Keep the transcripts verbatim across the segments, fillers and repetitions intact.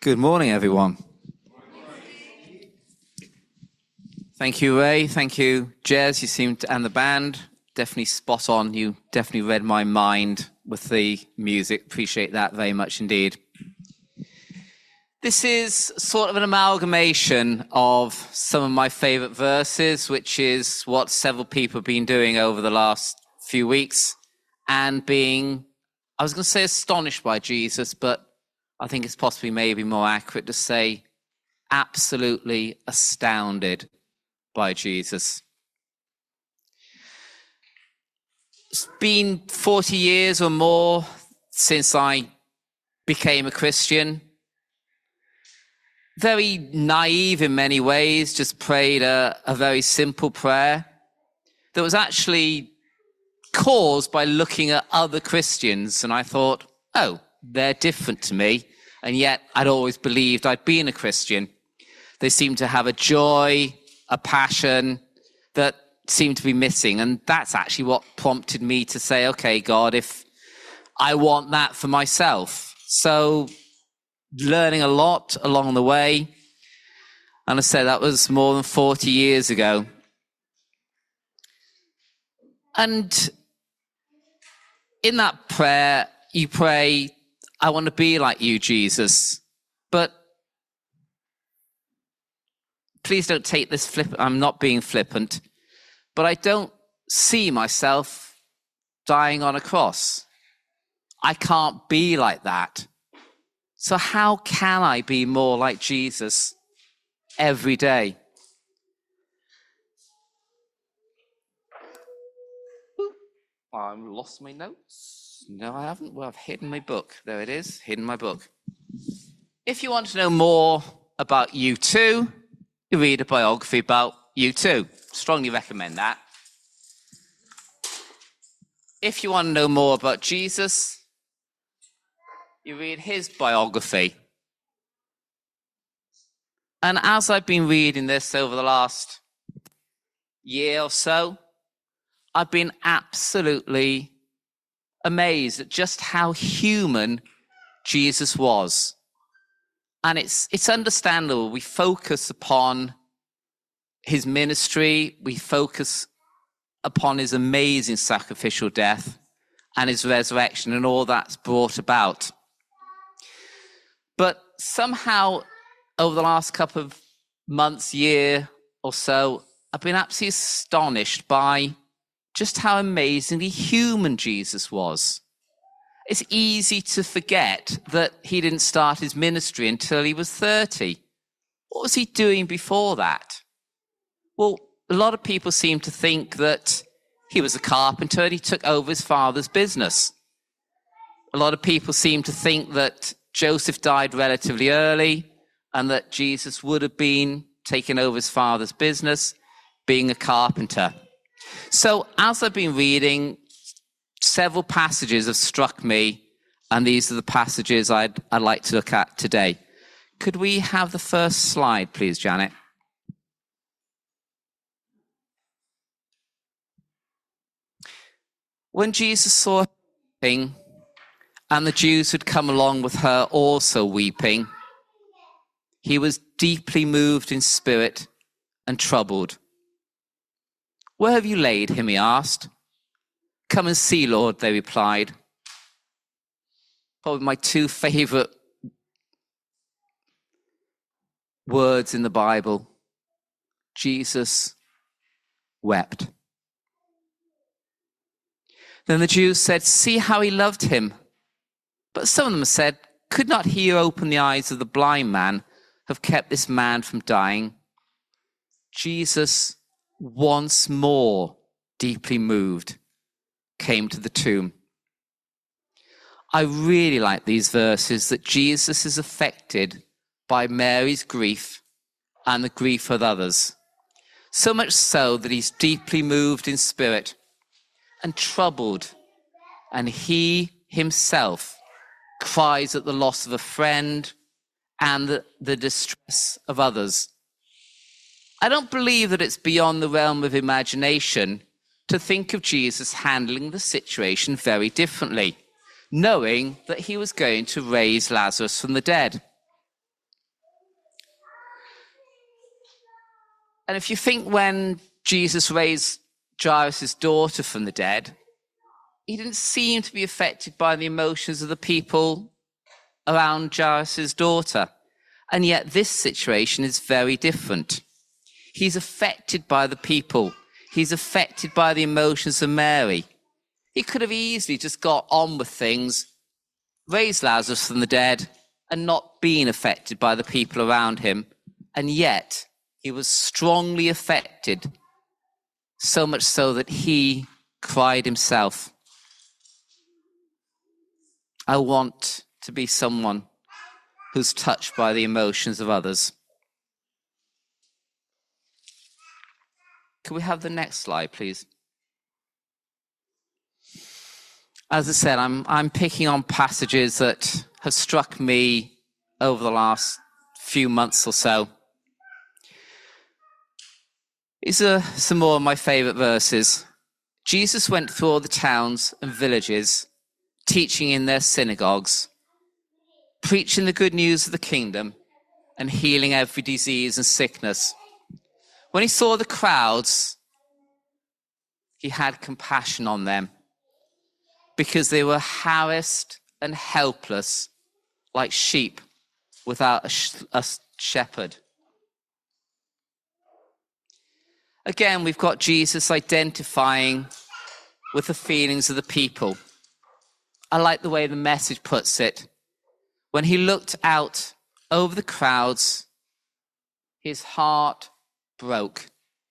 Good morning, everyone. Thank you, Ray. Thank you, Jez. You seem to, and the band, definitely spot on. You definitely read my mind with the music. Appreciate that very much indeed. This is sort of an amalgamation of some of my favorite verses, which is what several people have been doing over the last few weeks, and being, I was going to say astonished by Jesus, but I think it's possibly maybe more accurate to say absolutely astounded by Jesus. It's been forty years or more since I became a Christian. Very naive in many ways, just prayed a, a very simple prayer that was actually caused by looking at other Christians. And I thought, oh, they're different to me. And yet I'd always believed I'd been a Christian. They seemed to have a joy, a passion that seemed to be missing. And that's actually what prompted me to say, okay, God, if I want that for myself. So learning a lot along the way. And I said that was more than forty years ago. And in that prayer, you pray, I want to be like you, Jesus. But please don't take this flip. I'm not being flippant. But I don't see myself dying on a cross. I can't be like that. So how can I be more like Jesus every day? Ooh, I've lost my notes. No, I haven't. Well, I've hidden my book. There it is, hidden my book. If you want to know more about U two, you read a biography about U two. Strongly recommend that. If you want to know more about Jesus, you read his biography. And as I've been reading this over the last year or so, I've been absolutely amazed at just how human Jesus was. And it's it's understandable. We focus upon his ministry. We focus upon his amazing sacrificial death and his resurrection and all that's brought about. But somehow, over the last couple of months, year or so, I've been absolutely astonished by just how amazingly human Jesus was. It's easy to forget that he didn't start his ministry until he was thirty. What was he doing before that? Well, a lot of people seem to think that he was a carpenter and he took over his father's business. A lot of people seem to think that Joseph died relatively early and that Jesus would have been taking over his father's business, being a carpenter. So as I've been reading, several passages have struck me, and these are the passages I'd, I'd like to look at today. Could we have the first slide, please, Janet? When Jesus saw her weeping, and the Jews who had come along with her also weeping, he was deeply moved in spirit and troubled. Where have you laid him? He asked. Come and see, Lord, they replied. Probably my two favorite words in the Bible. Jesus wept. Then the Jews said, see how he loved him. But some of them said, could not he who opened the eyes of the blind man have kept this man from dying? Jesus, once more deeply moved, came to the tomb. I really like these verses that Jesus is affected by Mary's grief and the grief of others. So much so that he's deeply moved in spirit and troubled, and he himself cries at the loss of a friend and the, the distress of others. I don't believe that it's beyond the realm of imagination to think of Jesus handling the situation very differently, knowing that he was going to raise Lazarus from the dead. And if you think when Jesus raised Jairus' daughter from the dead, he didn't seem to be affected by the emotions of the people around Jairus' daughter. And yet this situation is very different. He's affected by the people. He's affected by the emotions of Mary. He could have easily just got on with things, raised Lazarus from the dead, and not been affected by the people around him. And yet he was strongly affected, so much so that he cried himself. I want to be someone who's touched by the emotions of others. Can we have the next slide, please? As I said, I'm, I'm picking on passages that have struck me over the last few months or so. These are some more of my favorite verses. Jesus went through all the towns and villages, teaching in their synagogues, preaching the good news of the kingdom and healing every disease and sickness. When he saw the crowds, he had compassion on them because they were harassed and helpless like sheep without a, sh- a shepherd. Again, we've got Jesus identifying with the feelings of the people. I like the way the Message puts it. When he looked out over the crowds, his heart broke.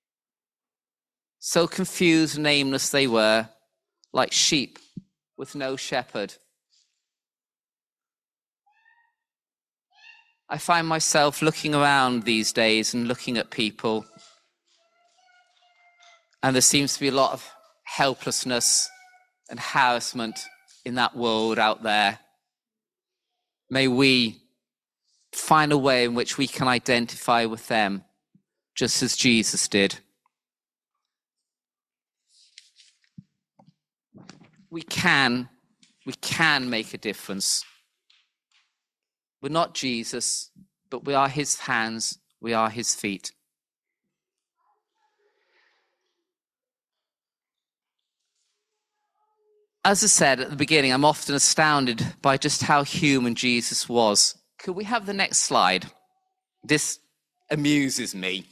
So confused and aimless they were, like sheep with no shepherd. I find myself looking around these days and looking at people, and there seems to be a lot of helplessness and harassment in that world out there. May we find a way in which we can identify with them, just as Jesus did. We can, we can make a difference. We're not Jesus, but we are his hands, we are his feet. As I said at the beginning, I'm often astounded by just how human Jesus was. Could we have the next slide? This amuses me.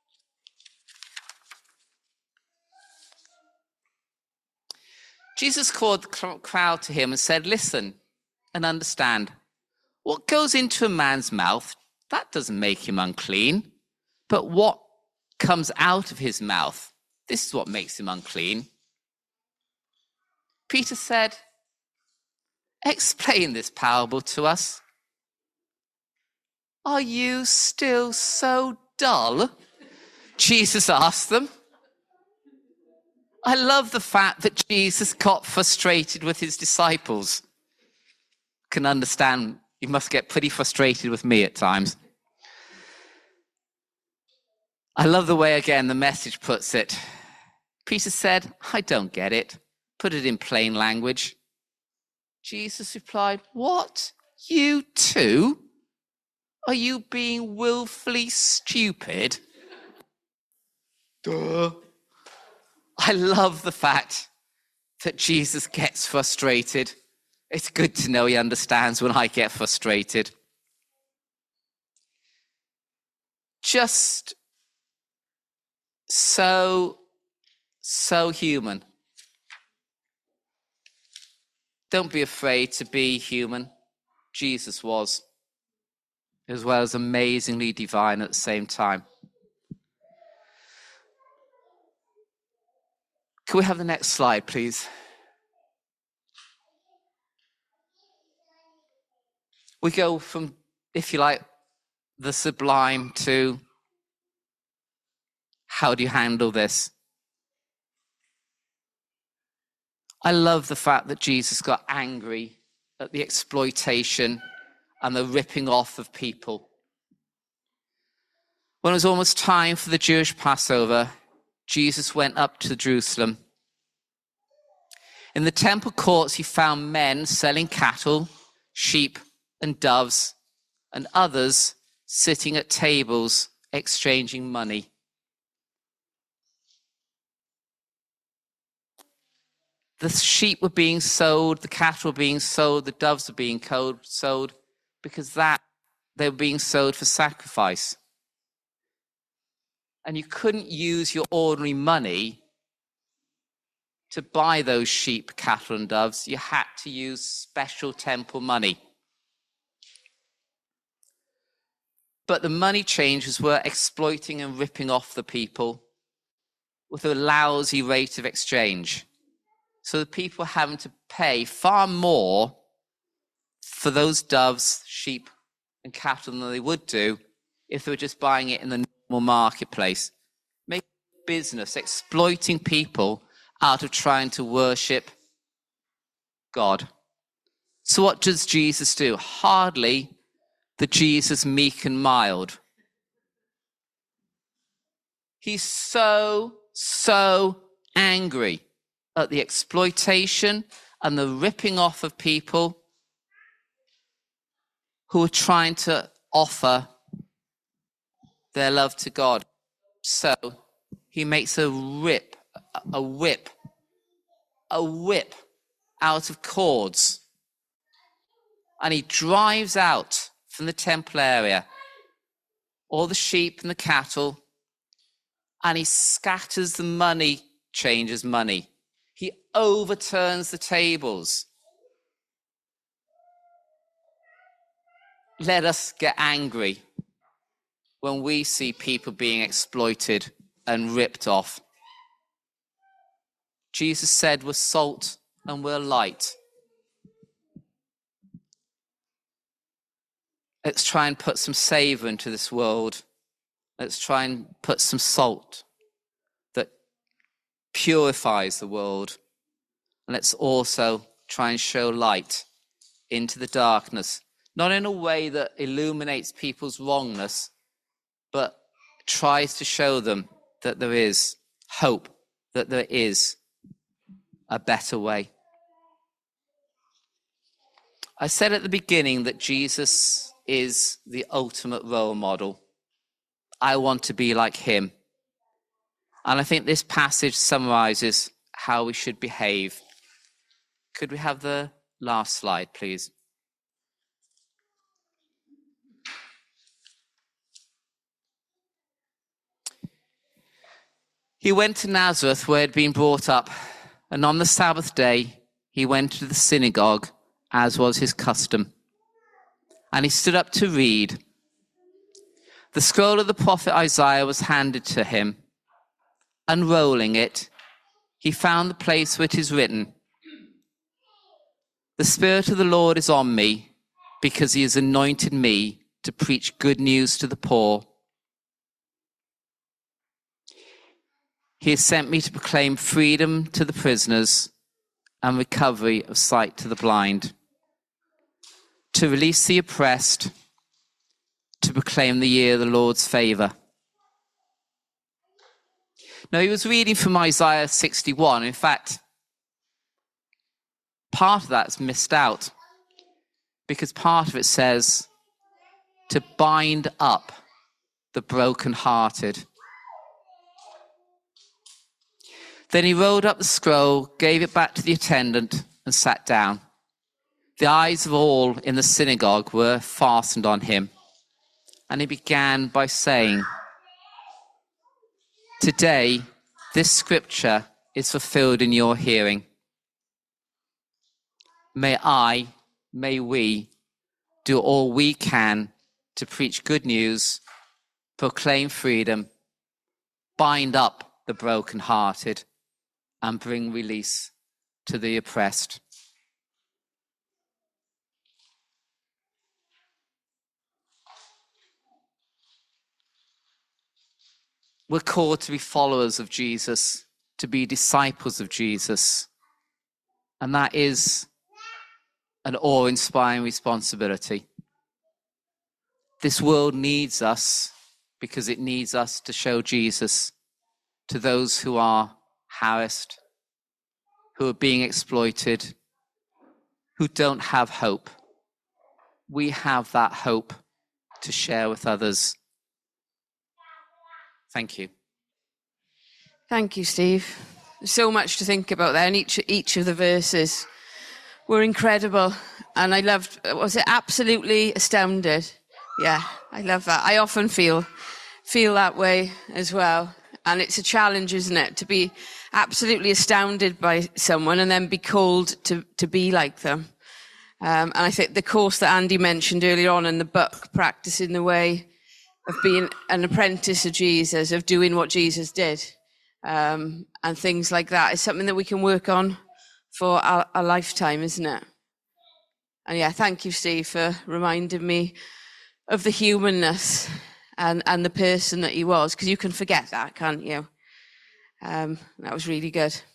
Jesus called the crowd to him and said, "Listen and understand. What goes into a man's mouth, that doesn't make him unclean. But what comes out of his mouth, this is what makes him unclean." Peter said, "Explain this parable to us." "Are you still so dull?" Jesus asked them. I love the fact that Jesus got frustrated with his disciples. Can understand, he must get pretty frustrated with me at times. I love the way, again, the Message puts it. Peter said, "I don't get it. Put it in plain language." Jesus replied, "What? You too? Are you being willfully stupid?" Duh. I love the fact that Jesus gets frustrated. It's good to know he understands when I get frustrated. Just so, so human. Don't be afraid to be human. Jesus was, as well as amazingly divine at the same time. Can we have the next slide, please? We go from, if you like, the sublime to how do you handle this? I love the fact that Jesus got angry at the exploitation and the ripping off of people. When it was almost time for the Jewish Passover, Jesus went up to Jerusalem. In the temple courts, he found men selling cattle, sheep, and doves, and others sitting at tables exchanging money. The sheep were being sold, the cattle were being sold, the doves were being sold, because that they were being sold for sacrifice. And you couldn't use your ordinary money to buy those sheep, cattle, and doves. You had to use special temple money. But the money changers were exploiting and ripping off the people with a lousy rate of exchange. So the people were having to pay far more for those doves, sheep, and cattle than they would do if they were just buying it in the normal marketplace. Making business, exploiting people out of trying to worship God. So what does Jesus do? Hardly the Jesus meek and mild. He's so, so angry at the exploitation and the ripping off of people who are trying to offer their love to God. So he makes a rip, a whip, a whip out of cords, and he drives out from the temple area all the sheep and the cattle, and he scatters the money changers' money. He overturns the tables. Let us get angry when we see people being exploited and ripped off. Jesus said we're salt and we're light. Let's try and put some savor into this world. Let's try and put some salt that purifies the world. And let's also try and show light into the darkness. Not in a way that illuminates people's wrongness, but tries to show them that there is hope, that there is a better way. I said at the beginning that Jesus is the ultimate role model. I want to be like him. And I think this passage summarizes how we should behave. Could we have the last slide, please? He went to Nazareth, where he had been brought up, and on the Sabbath day he went to the synagogue, as was his custom. And he stood up to read. The scroll of the prophet Isaiah was handed to him. Unrolling it, he found the place where it is written, "The Spirit of the Lord is on me, because he has anointed me to preach good news to the poor. He has sent me to proclaim freedom to the prisoners and recovery of sight to the blind, to release the oppressed, to proclaim the year of the Lord's favor." Now, he was reading from Isaiah sixty-one. In fact, part of that's missed out, because part of it says to bind up the brokenhearted. Then he rolled up the scroll, gave it back to the attendant, and sat down. The eyes of all in the synagogue were fastened on him, and he began by saying, "Today, this scripture is fulfilled in your hearing. May I, may we, do all we can to preach good news, proclaim freedom, bind up the brokenhearted, and bring release to the oppressed." We're called to be followers of Jesus, to be disciples of Jesus. And that is an awe-inspiring responsibility. This world needs us because it needs us to show Jesus to those who are harassed, who are being exploited, who don't have hope. We have that hope to share with others. Thank you. Thank you, Steve. so much to think about there, and each each of the verses were incredible. And I loved, was it absolutely astounded? Yeah, I love that. I often feel feel that way as well. And it's a challenge, isn't it, to be absolutely astounded by someone and then be called to, to be like them. Um, and I think the course that Andy mentioned earlier on in the book, Practicing the Way of Being an Apprentice of Jesus, of doing what Jesus did, um, and things like that, is something that we can work on for our, our lifetime, isn't it? And yeah, thank you, Steve, for reminding me of the humanness and, and the person that he was, because you can forget that, can't you? Um, that was really good.